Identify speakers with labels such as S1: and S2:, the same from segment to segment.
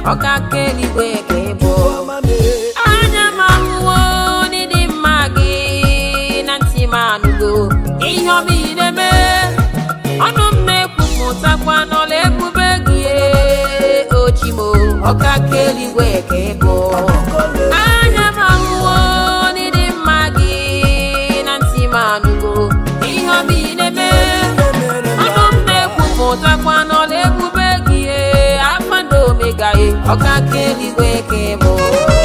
S1: ọkaka eluigwe ka ị bụ. Anya m ahụwo n'ịdị mma gị na ntị m anụgo ihe ọma ị na-eme. Ọnụ m na-ekwupụtakwa n'ọla ebube gị ochimo ọkaka eluigwe ka ị bụ. Anya m ahụwo n'ịdị mma gị na ntị m anụgo ihe ọma ị na-eme. Ọnụ m na-ekwupụtakwa n'ọla ebube gị Alpha na Omega ọkaka eluigwe ka ị bụ.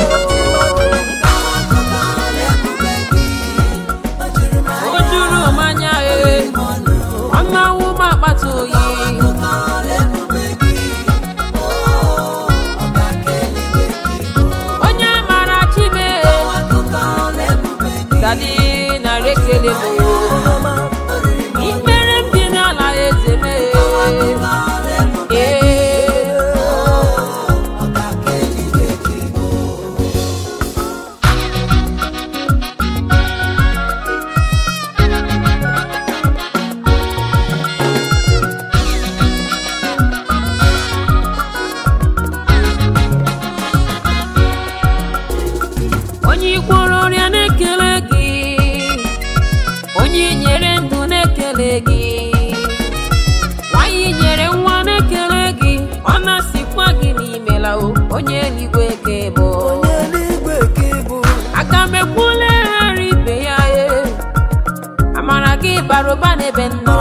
S1: O juru m anya ọnụawụ m akpata oyi. Onye mara Chime dadi nara ekele m. Ikpere m dị n'ala eze m onye gwọrọ ọrịa na-ekele gị, onye nyere ndụ na-ekele gị, nwanyị nyere nwa na-ekele gị, ọ na-asịkwa gị n'imela onye eluigwe ka ị bụ. Aga m ekwuleghara ibe ya amara gị bara ụba n'ebe nnọ.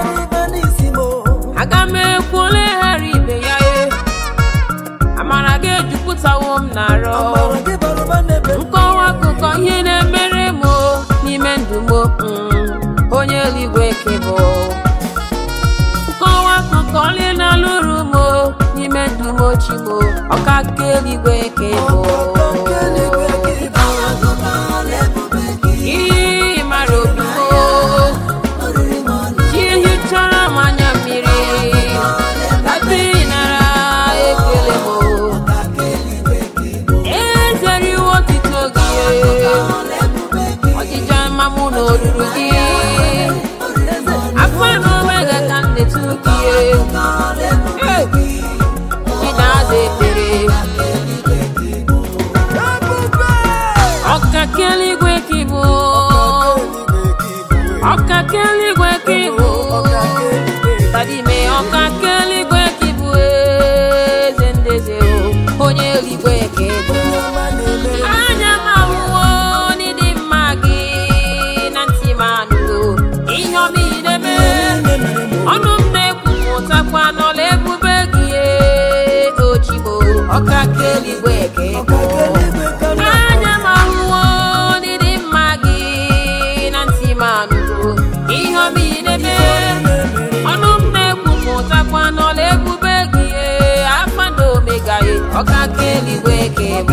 S1: Aga m ekwuleghara ibe ya amara gị ejupụtawo m n'arọ. Nkọwa akụkọ ihe na-emere m n'ime ndụ m onye eluigwe ka ị bụ. Nkọwa akụkọ ole na-alụrụ m n'ime ndụ m ochimo ọkaka eluigwe ka ị bụ. Ị mara obi m chi hichara m anya mmiri dabi nara ekele m. Ezeriwo otito gị ọjịja mma mụ na oruru gị Alpha na Omega ka m na-etu gị ị na-aza ekpere ọkaka eluigwe ka ị bụ. Ọkaka eluigwe ka ị bụ Tadime ọkaka eluigwe ka ị bụ eze ndị eze onye eluigwe ka ị bụ. Anya m ahụwo n'ịdị mma gị na ntị m anụgo ihe ọma ị na-eme. Ọnụ m na-ekwupụtakwa n'ọla ebube gị ochimo ọkaka eluigwe ka ị bụ. Anya m ahụwo n'ịdị mma gị na ntị m anụgo ihe ọma ị na-eme. Ọnụ m na-ekwupụtakwa n'ọla ebube gị Alpha na Omega ọkaka eluigwe ka ị bụ.